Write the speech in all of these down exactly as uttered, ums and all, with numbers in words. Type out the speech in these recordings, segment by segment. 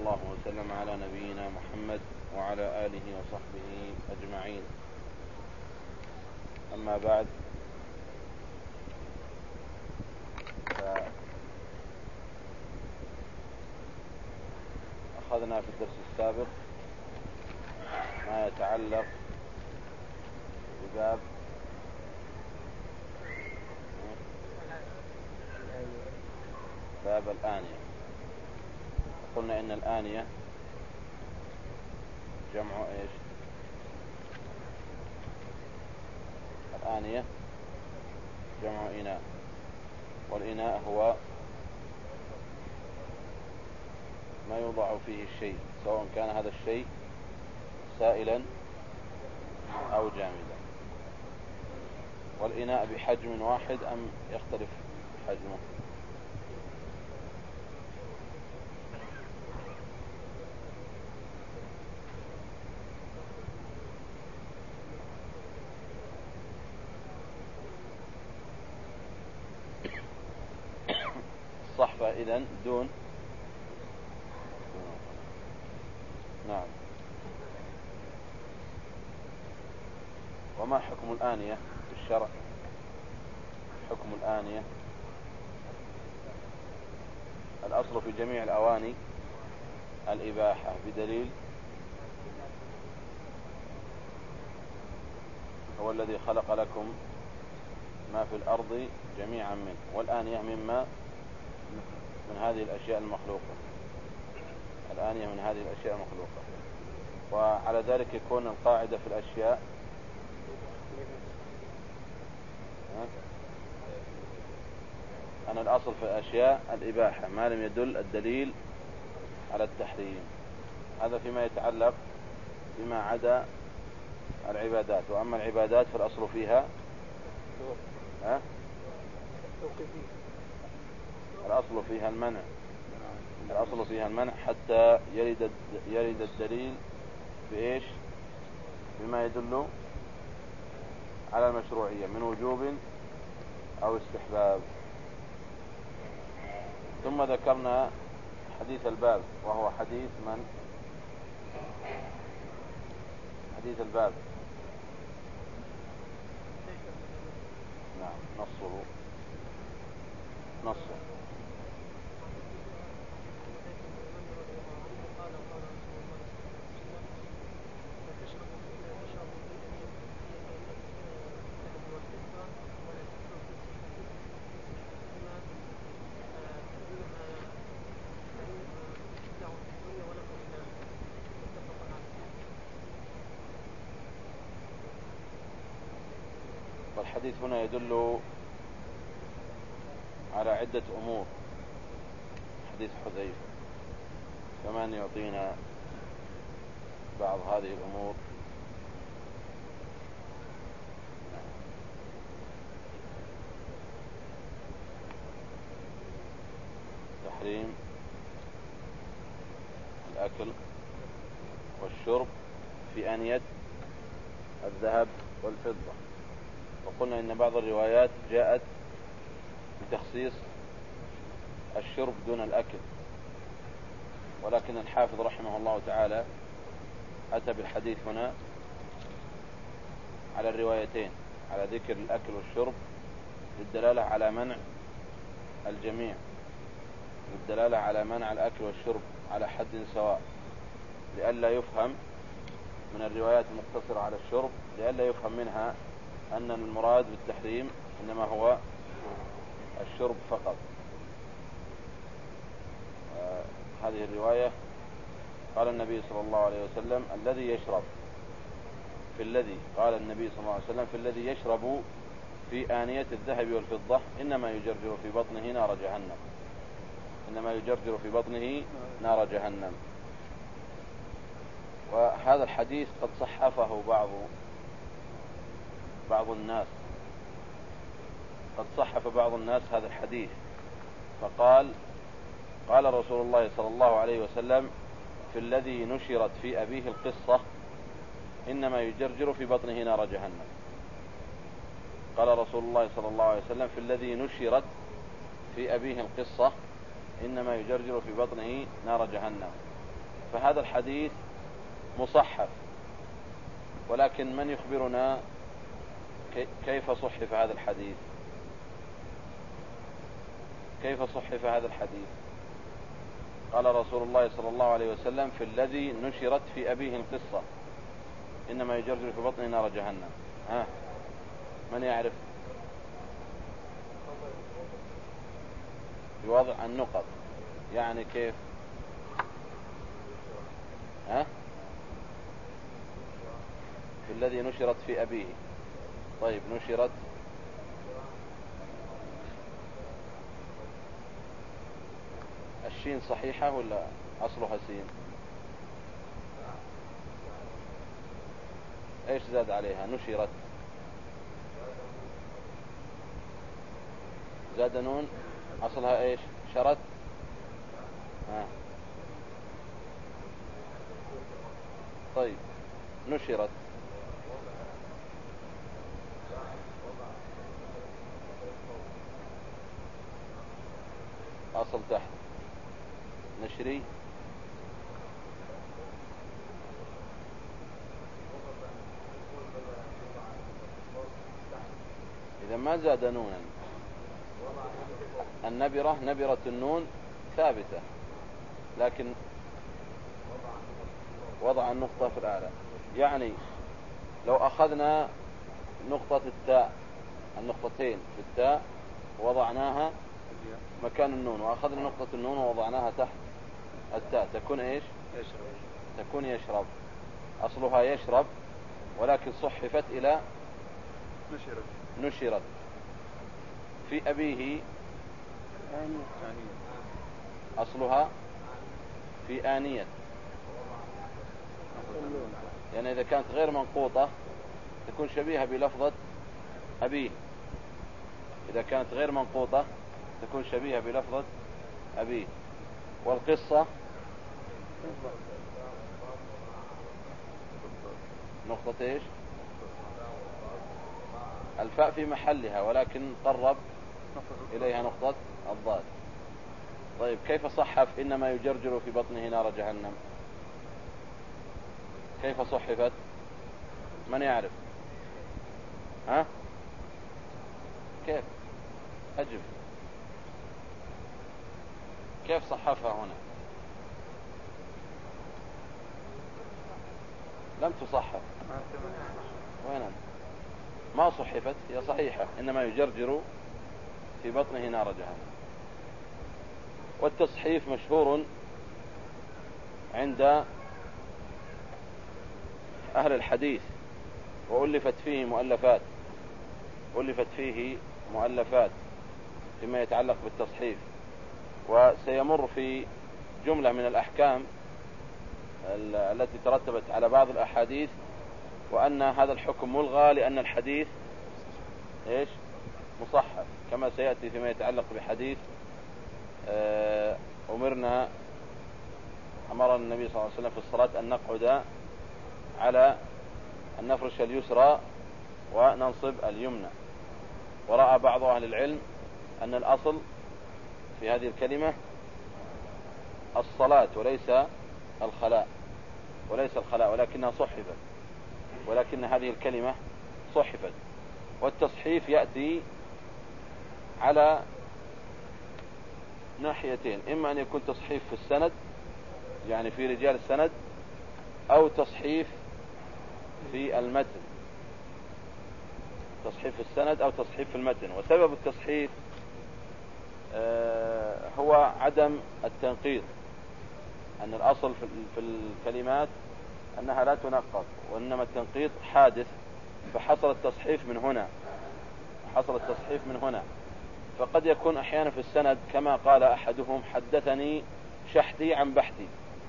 الله وسلم على نبينا محمد وعلى آله وصحبه أجمعين. أما بعد، أخذنا في الدرس السابق ما يتعلق بباب باب الآنية. قلنا إن الآنية جمع إيش؟ الآنية جمع إناء، والإناء هو ما يوضع فيه الشيء، سواء كان هذا الشيء سائلا أو جامدا. والإناء بحجم واحد أم يختلف حجمه؟ الصحفة إذن دون. نعم. وما حكم الآنية في الشرع؟ حكم الآنية، الأصل في جميع الأواني الإباحة بدليل هو الذي خلق لكم ما في الأرض جميعا منه، والآنية مما من هذه الأشياء المخلوقة. الآنية من هذه الأشياء المخلوقة، وعلى ذلك يكون القاعدة في الأشياء أن الأصل في الأشياء الإباحة ما لم يدل الدليل على التحريم. هذا فيما يتعلق بما عدا العبادات. وأما العبادات فالأصل فيها ها؟ الأصل فيها المنع. الأصل فيها المنع حتى يرد يرد الدليل بإيش؟ بما يدل على المشروعية من وجوب أو استحباب. ثم ذكرنا حديث الباب، وهو حديث من؟ حديث الباب. نعم. نصه نصه والحديث هنا يدل على عدة أمور. حديث حذيفة، كمان يعطينا بعض هذه الأمور. تحريم الأكل والشرب في آنية الذهب والفضة. وقلنا إن بعض الروايات جاءت بتخصيص الشرب دون الأكل، ولكن الحافظ رحمه الله تعالى أتى بالحديث هنا على الروايتين، على ذكر الأكل والشرب للدلالة على منع الجميع، للدلالة على منع الأكل والشرب على حد سواء، لئلا يفهم من الروايات المقتصرة على الشرب، لئلا يفهم منها أن المراد بالتحريم إنما هو الشرب فقط. آه هذه الرواية قال النبي صلى الله عليه وسلم الذي يشرب في الذي قال النبي صلى الله عليه وسلم في الذي يشرب في آنية الذهب والفضة إنما يجرجر في بطنه نار جهنم. إنما يجرجر في بطنه نار جهنم. وهذا الحديث قد صحفه بعض بعض الناس قد صحف بعض الناس هذا الحديث، فقال قال رسول الله صلى الله عليه وسلم في الذي نشرت في أبيه القصة إنما يجرجر في بطنه نار جهنم. قال رسول الله صلى الله عليه وسلم في الذي نشرت في أبيه القصة إنما يجرجر في بطنه نار جهنم. فهذا الحديث مصحف، ولكن من يخبرنا كيف صحف هذا الحديث؟ كيف صحف هذا الحديث؟ قال رسول الله صلى الله عليه وسلم: في الذي نشرت في أبيه القصة إنما يجرجر في بطنه نار جهنم. ها، من يعرف؟ بوضع النقط، يعني كيف؟ ها؟ في الذي نشرت في أبيه. طيب، نشرت الشين صحيحة ولا أصلها سين؟ ايش زاد عليها؟ نشرت زاد نون، أصلها ايش؟ شرت. ها. طيب، نشرت أصل تحت نشري. إذا ما زاد نونا، النبرة نبرة النون ثابتة، لكن وضع النقطة في الأعلى. يعني لو أخذنا نقطة التاء، النقطتين في التاء وضعناها مكان النون، وأخذنا نقطة النون ووضعناها تحت التاء، تكون إيش؟ يشرب. تكون يشرب. أصلها يشرب، ولكن صحفت إلى نشرت. نشرت في أبيه، أصلها في آنية. يعني إذا كانت غير منقوطة تكون شبيهة بلفظة أبيه، إذا كانت غير منقوطة تكون شبيهة بلفظة أبيه. والقصة نقطة إيش؟ الفاء في محلها، ولكن قرب إليها نقطة الضاد. طيب، كيف صحف إنما يجرجر في بطنه نار جهنم؟ كيف صحفت؟ من يعرف؟ ها؟ كيف؟ أجب. كيف صحفها هنا؟ لم تصحف. وين؟ ما صحفت، هي صحيحة، إنما يجرجر في بطنه نار جهنم. والتصحيف مشهور عند أهل الحديث، وألفت فيه مؤلفات ألفت فيه مؤلفات فيما يتعلق بالتصحيف. وسيمر في جملة من الأحكام التي ترتبت على بعض الأحاديث، وأن هذا الحكم ملغى لأن الحديث إيش؟ مصحف، كما سيأتي فيما يتعلق بحديث أمرنا أمر النبي صلى الله عليه وسلم في الصلاة أن نقعد على أن نفرش اليسرى وننصب اليمنى. ورأى بعض أهل العلم أن الأصل في هذه الكلمة الصلاة وليس الخلاء، وليس الخلاء ولكنها صحفت، ولكن هذه الكلمة صحفت. والتصحيف يأتي على ناحيتين: إما أن يكون تصحيف في السند، يعني في رجال السند، أو تصحيف في المتن، تصحيف في السند أو تصحيف في المتن. وسبب التصحيف هو عدم التنقيط، أن الأصل في الكلمات أنها لا تنقط، وإنما التنقيط حادث، فحصل التصحيف من هنا حصل التصحيف من هنا. فقد يكون أحيانا في السند كما قال أحدهم: حدثني شحتي عن بحتي،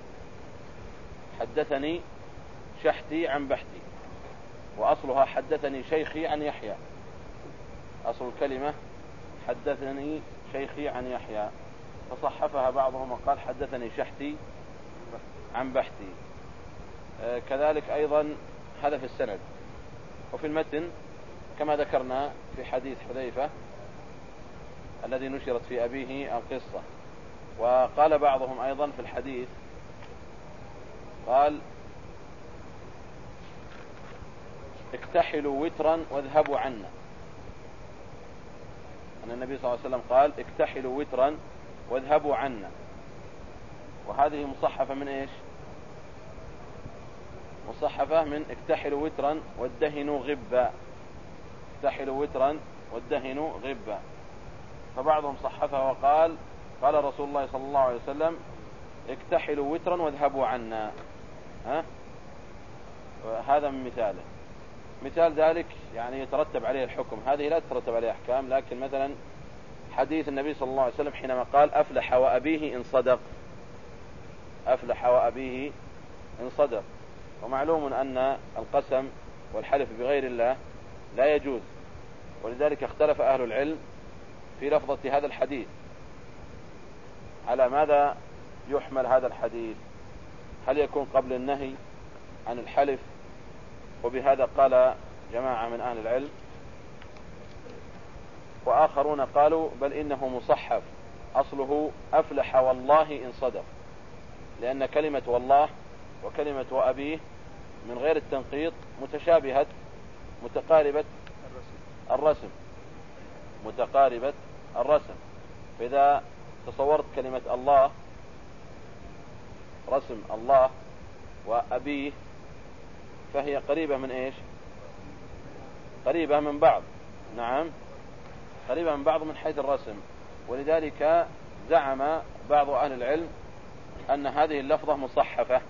حدثني شحتي عن بحتي، وأصلها حدثني شيخي عن يحيى. أصل الكلمة حدثني شيخي عن يحيى، فصحفها بعضهم وقال حدثني شحتي عن بحتي. آه كذلك أيضا هذا في السند. وفي المتن كما ذكرنا في حديث حذيفة الذي نشرت في أبيه القصة. وقال بعضهم أيضا في الحديث قال اكتحلوا وترا واذهبوا عنا. أن النبي صلى الله عليه وسلم قال اكتحلوا وترا واذهبوا عنا، وهذه مصحفة من ايش؟ مصحفة من اكتحلوا وترا وادهنوا غبا. اكتحلوا وترا وادهنوا غبا. فبعضهم صحفها وقال قال رسول الله صلى الله عليه وسلم اكتحلوا وترا واذهبوا عنا. ها؟ هذا من مثاله. مثال ذلك يعني يترتب عليه الحكم، هذه لا تترتب عليه أحكام، لكن مثلا حديث النبي صلى الله عليه وسلم حينما قال أفلح وأبيه إن صدق. أفلح وأبيه إن صدق. ومعلوم أن القسم والحلف بغير الله لا يجوز، ولذلك اختلف أهل العلم في لفظة هذا الحديث، على ماذا يحمل هذا الحديث؟ هل يكون قبل النهي عن الحلف؟ وبهذا قال جماعة من أهل العلم، وآخرون قالوا بل إنه مصحف أصله أفلح والله إن صدق، لأن كلمة والله وكلمة وأبيه من غير التنقيط متشابهة متقاربة الرسم متقاربة الرسم. فإذا تصورت كلمة الله رسم الله وأبيه فهي قريبة من ايش؟ قريبة من بعض. نعم، قريبة من بعض من حيث الرسم. ولذلك زعم بعض أهل العلم أن هذه اللفظة مصحفة.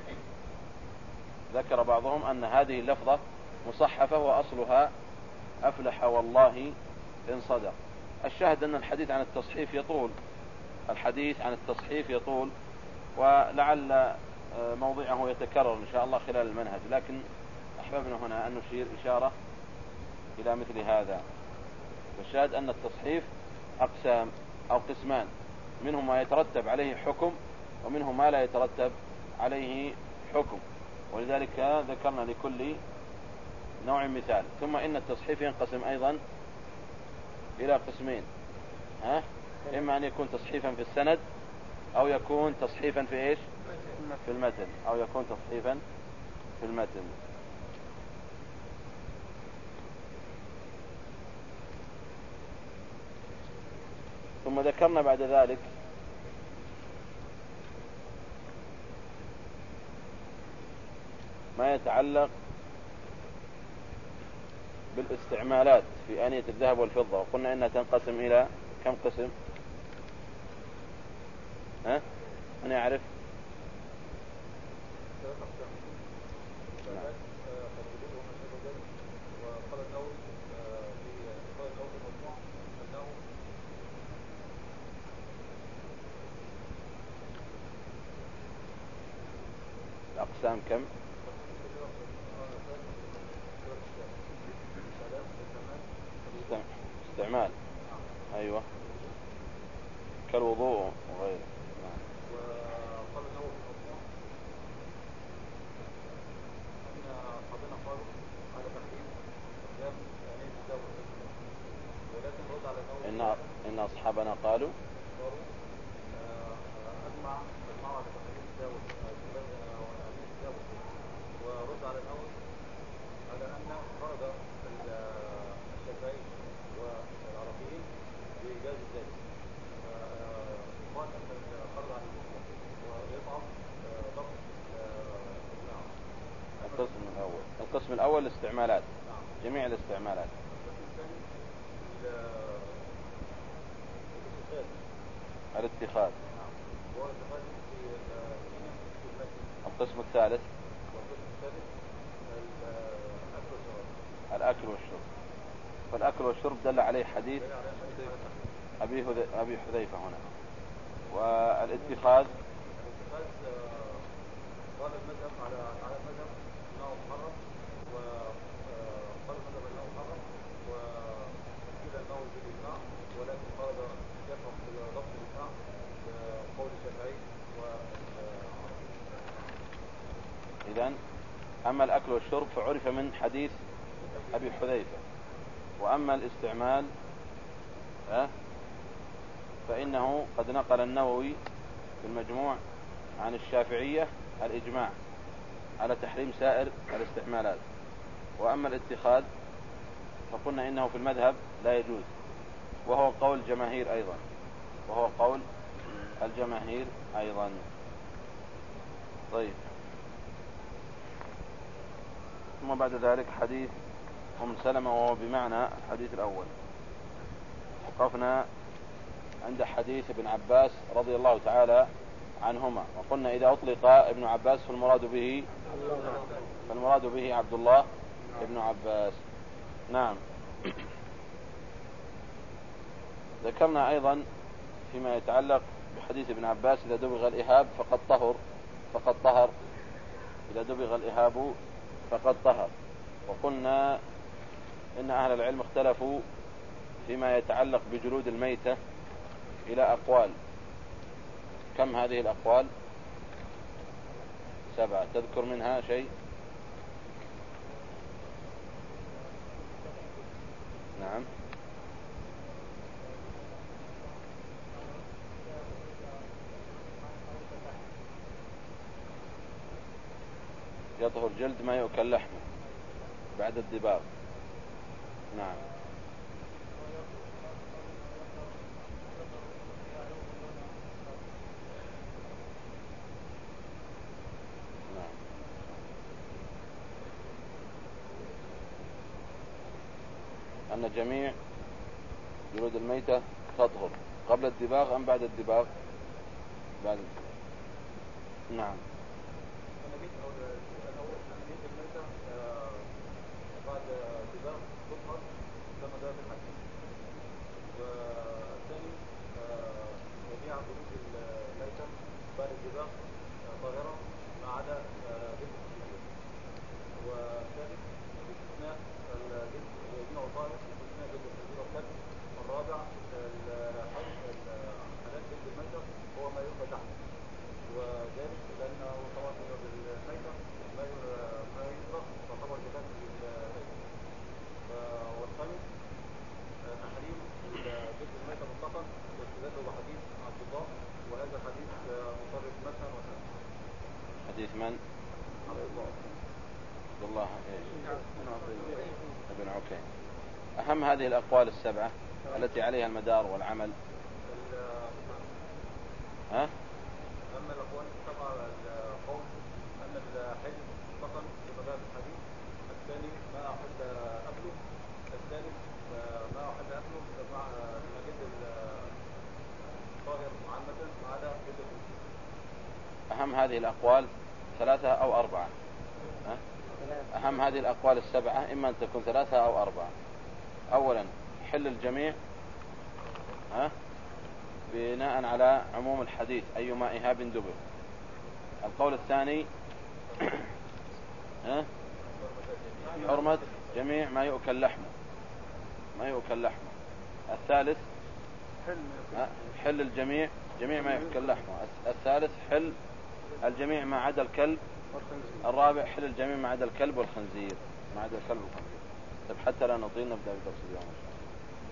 ذكر بعضهم أن هذه اللفظة مصحفة وأصلها أفلح والله إن صدق. الشاهد أن الحديث عن التصحيف يطول الحديث عن التصحيف يطول ولعل موضعه يتكرر إن شاء الله خلال المنهج، لكن أحببنا هنا أن نشير إشارة إلى مثل هذا. فالشاهد أن التصحيف أقسام أو قسمان، منهم ما يترتب عليه حكم ومنهم ما لا يترتب عليه حكم، ولذلك ذكرنا لكل نوع مثال. ثم إن التصحيف ينقسم أيضا إلى قسمين، ها؟ إما أن يكون تصحيفا في السند أو يكون تصحيفا في إيش؟ في المتن أو يكون تصحيفا في المتن. ثم ذكرنا بعد ذلك ما يتعلق بالاستعمالات في آنية الذهب والفضة، وقلنا إنها تنقسم إلى كم قسم؟ ها؟ من يعرف؟ الأقسام كم؟ استعمال. أيوة، كالوضوء وغيره. وقال النووي في المجموع أن أصحابنا قالوا على تحريم استخدام آنية الذهب والفضة، ولكن رد على النووي إن إن أصحابنا قالوا قالوا أجمع أجمعوا على تحريم الذهب وآنية الذهب والفضة، ورد على النووي على أن فرض الشافعي والعربيين بإيجاز ذلك. قال أن الفرض عن المسلم ويضعف ضبط النعم. القسم الأول القسم الأول الاستعمالات، جميع الاستعمالات. القسم الثاني الاتخاذ. هو الاتخاذ في المسجد. القسم الثالث والقسم الثالث الأكل والشرب. الأكل والشرب. فالأكل والشرب دل عليه حديث أبي أبي حذيفة هنا. والاتخاذ الاتخاذ قال المذهب على على المذهب أنه محرم، وقال المذهب أنه محرم، وقيل أنه بالإجماع، ولكن قال يفهم بضبط الإجماع قول الشافعي والعربي. إذن أما الأكل والشرب فعرف من حديث أبي حذيفة، وأما الاستعمال أه فإنه قد نقل النووي في المجموع عن الشافعية الإجماع، على تحريم سائر الاستعمالات. وأما الاتخاذ فقلنا إنه في المذهب لا يجوز، وهو قول الجماهير أيضا وهو قول الجماهير أيضا. طيب، ثم بعد ذلك حديث أم سلمة وهو بمعنى الحديث الأول. وقفنا عند حديث ابن عباس رضي الله تعالى عنهما، وقلنا إذا أطلق ابن عباس فالمراد به فالمراد به عبد الله ابن عباس. نعم. ذكرنا أيضا فيما يتعلق بحديث ابن عباس إذا دبغ الإهاب فقد طهر فقد طهر إذا دبغ الإهاب فقد طهر. وقلنا إن أهل العلم اختلفوا فيما يتعلق بجلود الميتة إلى أقوال. كم هذه الأقوال؟ سبعة. تذكر منها شيء؟ نعم. يطهر جلد ما يؤكل لحمه بعد الدباغ. نعم. نعم. أن جميع جلود الميتة تطهر قبل الدباغ أم بعد الدباغ؟ بعد الدباغ. نعم. بعد دباغ تطهر كما جاء في الحديث. والثاني جميع جلود الميتة بعد الدباغ طاهرة ما عدا جلد الخنزير. والثالث باستثناء الجلد جميع طاهر باستثناء جلد الخنزير والكلب. والرابع حلال جلد الميتة هو ما يؤكل لحمه، وذلك لأنه طبعا الميتة ما يطرح تعتبر جبال للميتة. والخامس تحريم جلد الميتة مطلقا واستدلوا بحديث عبد الله، وهذا الحديث مصرف مثلا وسنة. حديث من؟ عبد الله عبد الله ابن عكيم. أهم هذه الأقوال السبعة التي عليها المدار والعمل. ها؟ أما الأقوال السبعة القول أن الحج مطلقا بمدار الحديث. الثاني ما أحل أكله. الثالث ما أحل أكله مع جلد الطاهر عامة ما عدا جلد الخنزير. أهم هذه الأقوال ثلاثة أو أربعة. ها؟ أهم هذه الأقوال السبعة إما أن تكون ثلاثة أو أربعة. أولا حل الجميع، ها؟ بناء على عموم الحديث أيما إهاب دبر. القول الثاني ها؟ حرمة جميع ما يؤكل لحمه ما يؤكل لحمه. الثالث حل الجميع جميع ما يؤكل لحمه. الثالث حل الجميع ما عدا الكلب. الرابع حل الجميع ما عدا الكلب والخنزير ما عدا الكلب والخنزير. طيب حتى لا نطيل نبدأ بدرس اليوم إن شاء الله.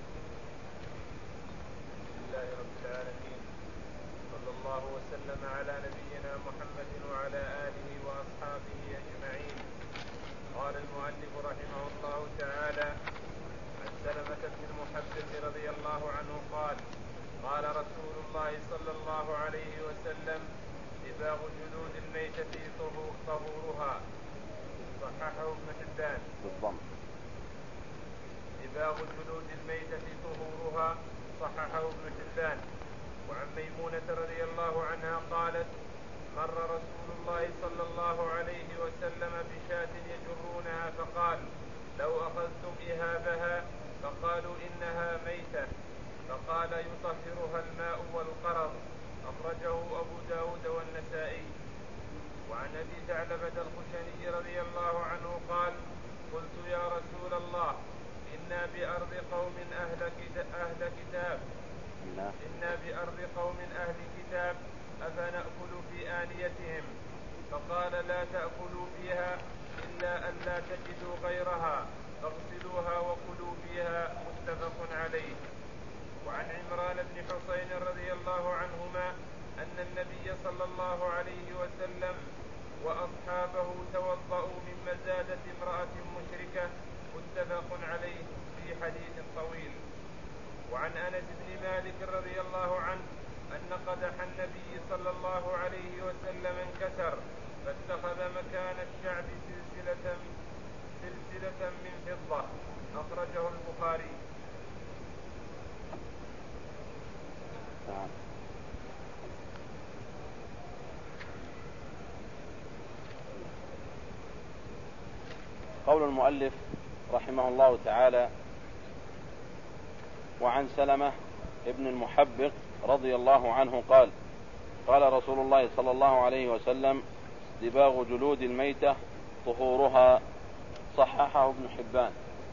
بسم الله رب العالمين، صلى الله وسلم على نبينا محمد وعلى آله وأصحابه أجمعين. قال المؤلف رحمه الله تعالى: عن سلمة بن المحبب رضي الله عنه قال: قال رسول الله صلى الله عليه وسلم: دباغ جلود الميتة طهورها. صححه ابن حبان. بالضم. دباغ جلود الميتة طهورها. صححه ابن حبان. وعن ميمونة رضي الله عنها قالت: مر رسول الله صلى الله عليه وسلم بشاة يجرونها فقال: لو أخذتم إهابها. فقالوا: إنها ميتة. فقال: يطهرها الماء والقرض. أخرجه أبو داود والنسائي. وعن أبي ثعلبة الخشني رضي الله عنه قال: قلت: يا رسول الله، إنا بأرض قوم أهل كتاب إنا بأرض قوم أهل كتاب أفنأكل في آنيتهم؟ فقال: لا تأكلوا فيها إلا أن لا تجدوا غيرها، فاغسلوها وكلوا فيها. متفق عليه. وعن عمران بن حسين رضي الله عنهما أن النبي صلى الله عليه وسلم وأصحابه توضأوا من مزادة امرأة مشركة، متفق عليه في حديث طويل. وعن أنس بن مالك رضي الله عنه أن قدح النبي صلى الله عليه وسلم انكسر، فاتخذ مكان الشعب سلسلة سلسلة من فضة، أخرجه البخاري. قول المؤلف رحمه الله تعالى: وعن سلمة ابن المحبق رضي الله عنه قال: قال رسول الله صلى الله عليه وسلم: دباغ جلود الميتة طهورها، صححه ابن حبان.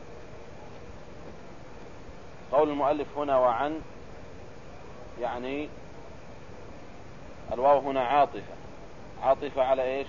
قول المؤلف هنا وعن، يعني الواو هنا عاطفة، عاطفة على ايش؟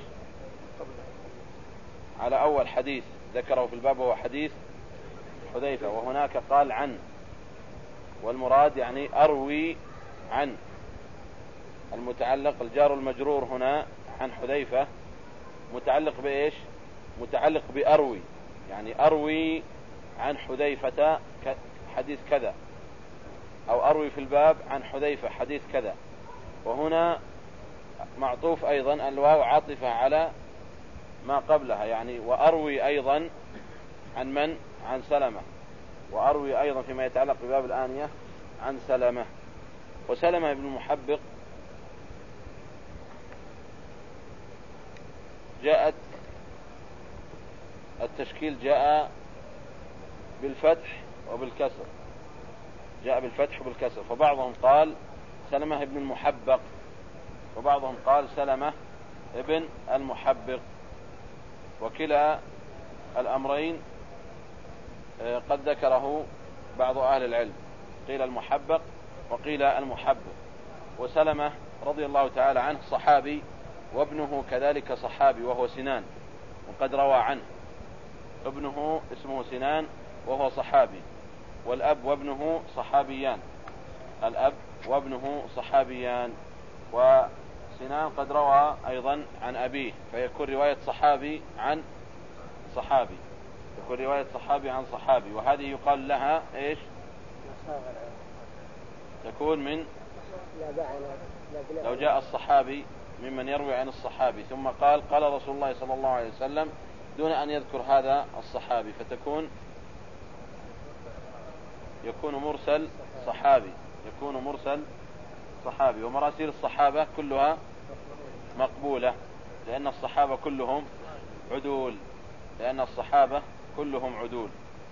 على أول حديث ذكره في الباب وهو حديث حذيفة، وهناك قال عن، والمراد يعني أروي عن. المتعلق الجار المجرور هنا عن حذيفة متعلق بإيش؟ متعلق بأروي، يعني أروي عن حذيفة حديث كذا، أو أروي في الباب عن حذيفة حديث كذا. وهنا معطوف أيضا، الواو عاطفة على ما قبلها، يعني وأروي أيضا عن من؟ عن سلمة. وأروي أيضا فيما يتعلق بباب الآنية عن سلمة. وسلمة بن المحبق جاءت التشكيل جاء بالفتح وبالكسر، جاء بالفتح وبالكسر، فبعضهم قال سلمة ابن المحبق، وبعضهم قال سلمة ابن المحبق، وكلا الأمرين قد ذكره بعض أهل العلم، قيل المحبق وقيل المحبق. وسلمة رضي الله تعالى عنه صحابي، وابنه كذلك صحابي وهو سنان، وقد روى عنه. ابنه اسمه سنان وهو صحابي، والأب وابنه صحابيان، الأب وابنه صحابيان. وسنان قد روى أيضا عن أبيه، فيكون رواية صحابي عن صحابي، يكون رواية صحابي عن صحابي، وهذه يقال لها إيش؟ تكون من لو جاء الصحابي ممن يروي عن الصحابي ثم قال قال رسول الله صلى الله عليه وسلم دون أن يذكر هذا الصحابي، فتكون يكون مرسل صحابي، يكون مرسل صحابي. ومراسيل الصحابة كلها مقبولة، لأن الصحابة كلهم عدول، لأن الصحابة كلهم عدول.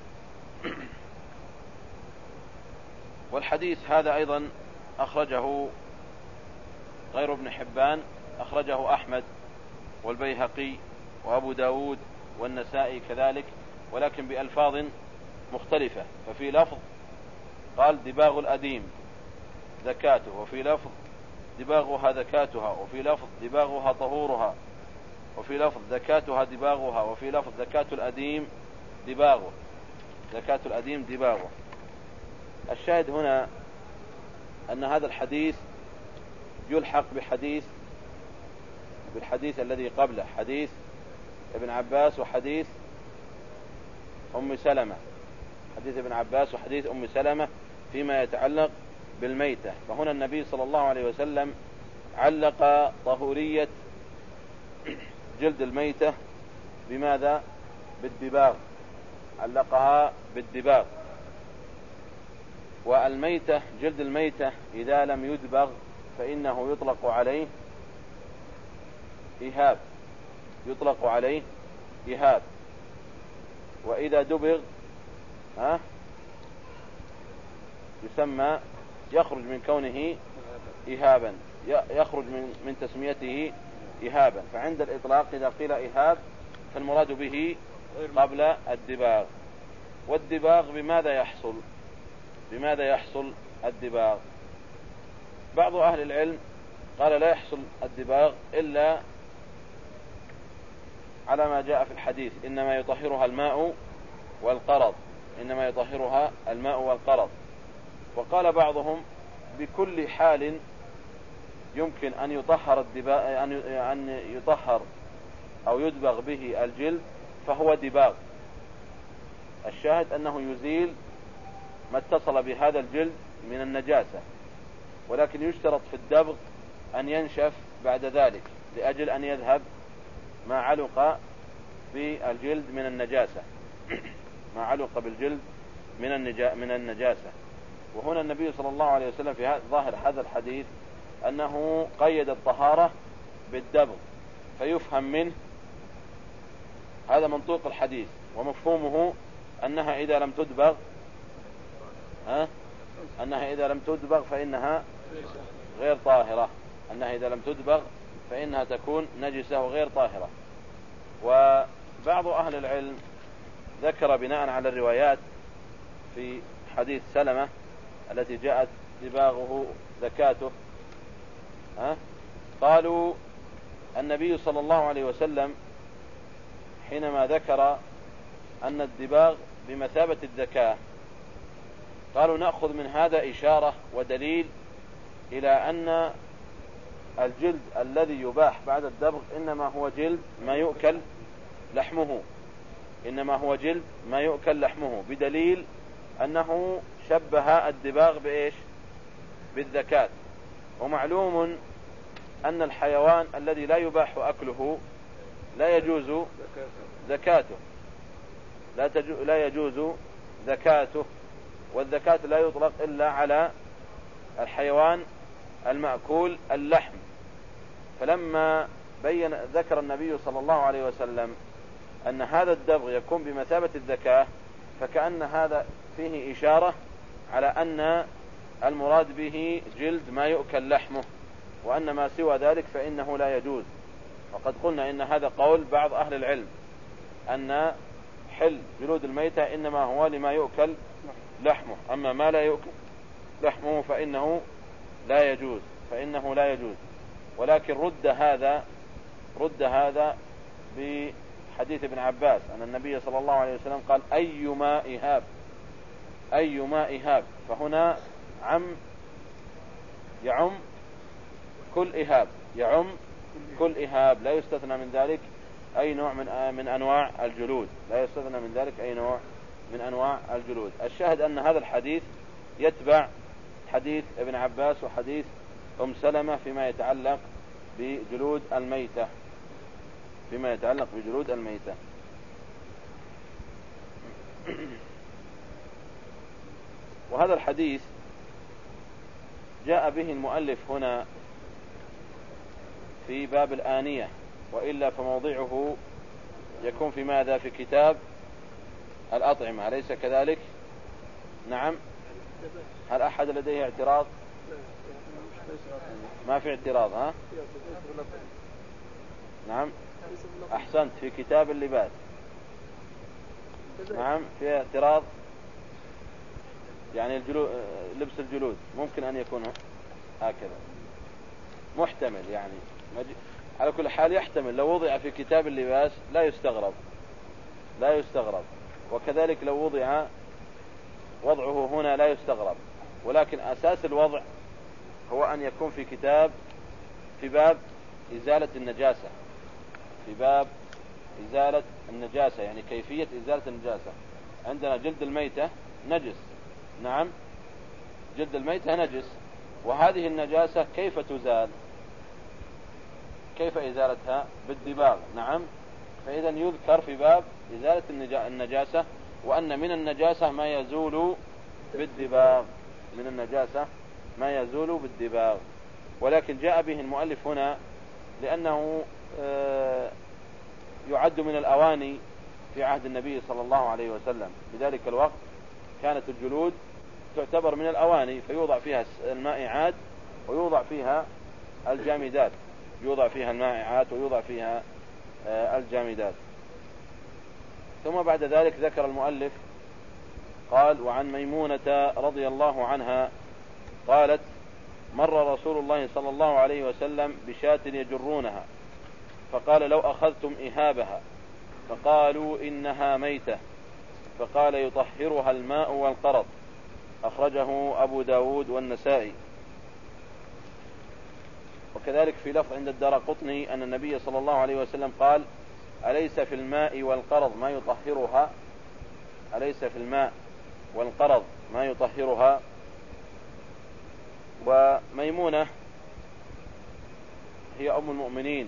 والحديث هذا أيضا أخرجه غير ابن حبان، أخرجه أحمد والبيهقي وأبو داود والنسائي كذلك، ولكن بألفاظ مختلفة. ففي لفظ قال دباغ الأديم زكاته، وفي لفظ دباغها زكاتها، وفي لفظ دباغها طهورها، وفي لفظ زكاتها دباغها، وفي لفظ زكاة الأديم دباغه، زكاة الأديم دباغه. الشاهد هنا أن هذا الحديث يلحق بحديث بالحديث الذي قبله، حديث ابن عباس وحديث أم سلمة، حديث ابن عباس وحديث أم سلمة فيما يتعلق بالميتة. فهنا النبي صلى الله عليه وسلم علق طهورية جلد الميتة بماذا؟ بالدباغ، علقها بالدباغ. والميتة جلد الميتة إذا لم يدبغ فإنه يطلق عليه إهاب، يطلق عليه إهاب. وإذا دبغ ها يسمى، يخرج من كونه إهابا، يخرج من من تسميته إهابا. فعند الإطلاق إذا قيل إهاب فالمراد به قبل الدباغ. والدباغ بماذا يحصل؟ بماذا يحصل الدباغ؟ بعض أهل العلم قال لا يحصل الدباغ إلا على ما جاء في الحديث إنما يطهرها الماء والقرض، إنما يطهرها الماء والقرض. وقال بعضهم بكل حال يمكن أن يطهر الدباغ، أن يطهر أو يدبغ به الجلد فهو دباغ. الشاهد أنه يزيل ما اتصل بهذا الجلد من النجاسة، ولكن يشترط في الدبغ أن ينشف بعد ذلك لأجل أن يذهب ما علق بالجلد من النجاسة ما علق بالجلد من من النجاسة. وهنا النبي صلى الله عليه وسلم في ظاهر هذا الحديث أنه قيد الطهارة بالدبغ، فيفهم منه هذا منطوق الحديث، ومفهومه أنها إذا لم تدبغ ها أنها إذا لم تدبغ فإنها غير طاهرة أنها إذا لم تدبغ فإنها تكون نجسة وغير طاهرة. وبعض أهل العلم ذكر بناء على الروايات في حديث سلمة التي جاءت دباغه زكاته ها قالوا النبي صلى الله عليه وسلم حينما ذكر أن الدباغ بمثابة الزكاة قالوا نأخذ من هذا إشارة ودليل إلى أن الجلد الذي يباح بعد الدبغ إنما هو جلد ما يؤكل لحمه إنما هو جلد ما يؤكل لحمه بدليل أنه شبه الدباغ بإيش بالزكاة. ومعلوم أن الحيوان الذي لا يباح أكله لا يجوز زكاته لا, تجو لا يجوز زكاته، والزكاة لا يطلق إلا على الحيوان المأكول اللحم. فلما بين ذكر النبي صلى الله عليه وسلم أن هذا الدبغ يكون بمثابة الزكاة فكأن هذا فيه إشارة على أن المراد به جلد ما يؤكل لحمه، وأن ما سوى ذلك فإنه لا يجوز. وقد قلنا إن هذا قول بعض أهل العلم أن حل جلود الميتة إنما هو لما يؤكل لحمه، أما ما لا يؤكل لحمه فإنه لا يجوز فإنه لا يجوز. ولكن رد هذا رد هذا بحديث ابن عباس أن النبي صلى الله عليه وسلم قال أيما إهاب أيما إهاب، فهنا عم يعم كل إهاب يعم كل إهاب لا يستثنى من ذلك أي نوع من من أنواع الجلود لا يستثنى من ذلك أي نوع من أنواع الجلود. الشاهد أن هذا الحديث يتبع حديث ابن عباس وحديث أم سلمة فيما يتعلق بجلود الميتة فيما يتعلق بجلود الميتة. وهذا الحديث جاء به المؤلف هنا في باب الآنية، وإلا فموضعه يكون في ماذا في كتاب الأطعمة، أليس كذلك؟ نعم. هل أحد لديه اعتراض؟ ما في اعتراض ها؟ نعم أحسنت، في كتاب اللباس. نعم في اعتراض، يعني الجلود لبس الجلود ممكن أن يكون هكذا محتمل، يعني على كل حال يحتمل لو وضع في كتاب اللباس لا يستغرب لا يستغرب وكذلك لو وضع وضعه هنا لا يستغرب، ولكن أساس الوضع هو أن يكون في كتاب في باب إزالة النجاسة في باب إزالة النجاسة يعني كيفية إزالة النجاسة. عندنا جلد الميتة نجس، نعم جلد الميتة نجس، وهذه النجاسة كيف تزال؟ كيف إزالتها؟ بالدباغ، نعم. فإذا يذكر في باب إزالة النجاسة وأن من النجاسة ما يزول بالدباغ من النجاسة ما يزول بالدباغ. ولكن جاء به المؤلف هنا لأنه يعد من الأواني في عهد النبي صلى الله عليه وسلم. في ذلك الوقت كانت الجلود تعتبر من الأواني، فيوضع فيها المائعات ويوضع فيها الجامدات يوضع فيها المائعات ويوضع فيها الجامدات. ثم بعد ذلك ذكر المؤلف قال: وعن ميمونة رضي الله عنها قالت: مر رسول الله صلى الله عليه وسلم بشاة يجرونها فقال: لو أخذتم إهابها، فقالوا: إنها ميتة، فقال: يطهرها الماء والقرض. أخرجه أبو داود والنسائي. وكذلك في لفظ عند الدارقطني أن النبي صلى الله عليه وسلم قال: أليس في الماء والقرض ما يطهرها أليس في الماء والقرض ما يطهرها؟ وميمونة هي أم المؤمنين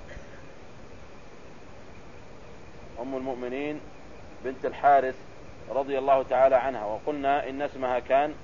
أم المؤمنين بنت الحارث رضي الله تعالى عنها، وقلنا إن اسمها كان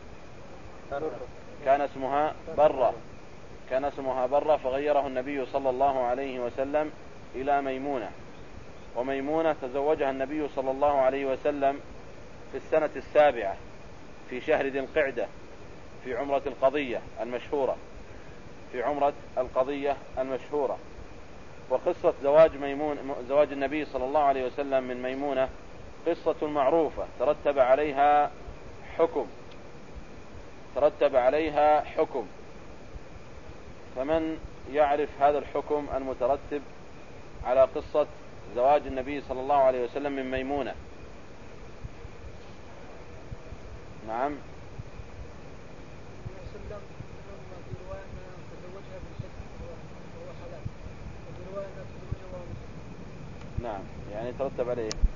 كان اسمها برة كان اسمها برة فغيره النبي صلى الله عليه وسلم إلى ميمونة. وميمونة تزوجها النبي صلى الله عليه وسلم في السنة السابعة في شهر ذي القعدة في عمرة القضية المشهورة في عمرة القضية المشهورة. وقصة زواج ميمون زواج النبي صلى الله عليه وسلم من ميمونة قصة معروفة ترتب عليها حكم ترتب عليها حكم فمن يعرف هذا الحكم المترتب على قصة زواج النبي صلى الله عليه وسلم من ميمونة؟ نعم. نعم يعني ترتب عليه